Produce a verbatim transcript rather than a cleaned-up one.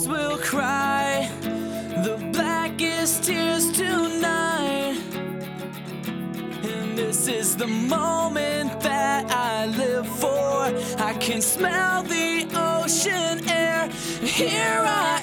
eyes will cry the blackest tears tonight. And this is the moment that I live for. I can smell the ocean air. Here I